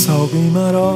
ساقی مرا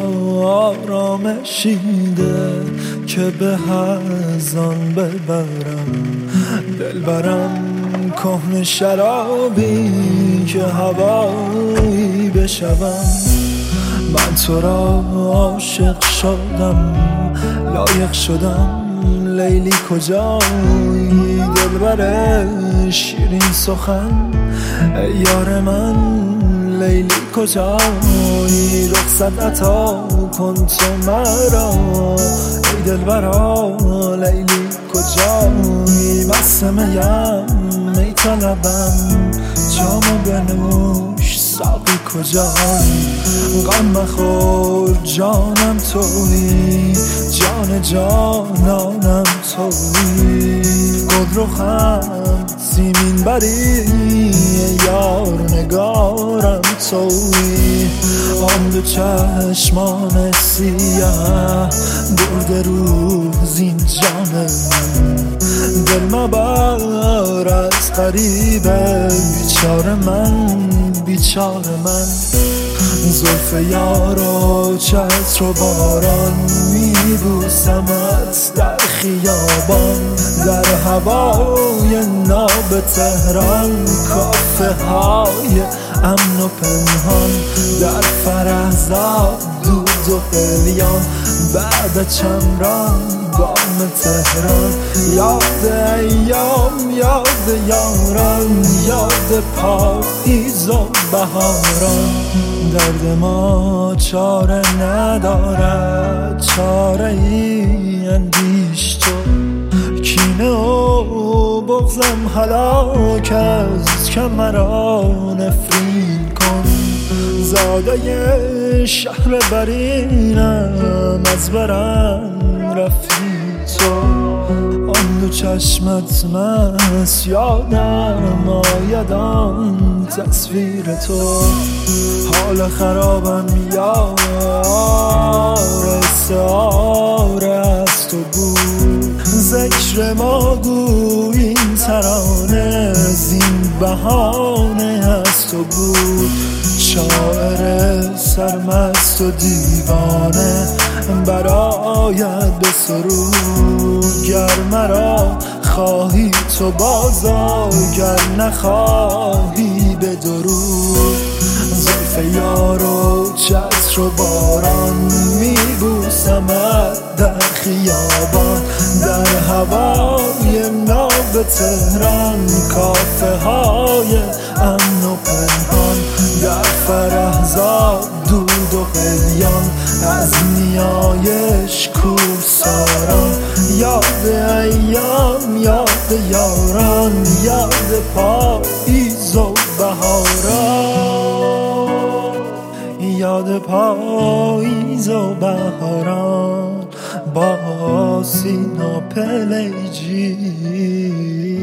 آرامشیده که به از آن ببرم دلبرم کهنه شرابی که هوایی بشوم. من تو را عاشق شدم لایق شدم لیلی کجایی دلبر شیرین سخن ای یار من لیلی کجایی رخصت عطا کن تو مرا ای دلبرا لیلی کجایی مست میم می طلبم جامو بنوش ساقی کجایی غم مخور جانم تویی جان جانانم تویی گلرخم سیمین بری یار نگارم تویی آن دو چشمان سیاه برده روز این جان من دل مبر از غریبه بیچاره من بیچاره من زلف یار و چتر و باران میبوسمت در خیابان در هوای ناب تهران کافه های امن و پنهان در فرهزاد دود و قلیان بعد چمران بام تهران یاد ایام یاد یاران یاد پاییز و بهاران درد ما چاره ندارد چاره ای اندیش تو کینه و بغضم هلاک است که مرا نفرین کن زاده شهر برینم از برم رفتی تو آن دو چشمت مست یادم آید آن تصویر تو حال خرابم یار استعاره از تو بود ذکر ما گوی این ترانه زین بهانه از تو بود شاعر سرمست و دیوانه برایت به سرود گر مرا خواهی تو بازا گر نخواهی به درود زلف یار و چتر و باران میبوسمت در خیابان در هوای ناب تهران کافه های امن و پنهان در فرهزاد دود و قلیان از نیایش کوهساران یاد ایام یاد یاران یاد پاییز و بهاران یاد پاییز و بهاران با سینا پلیجی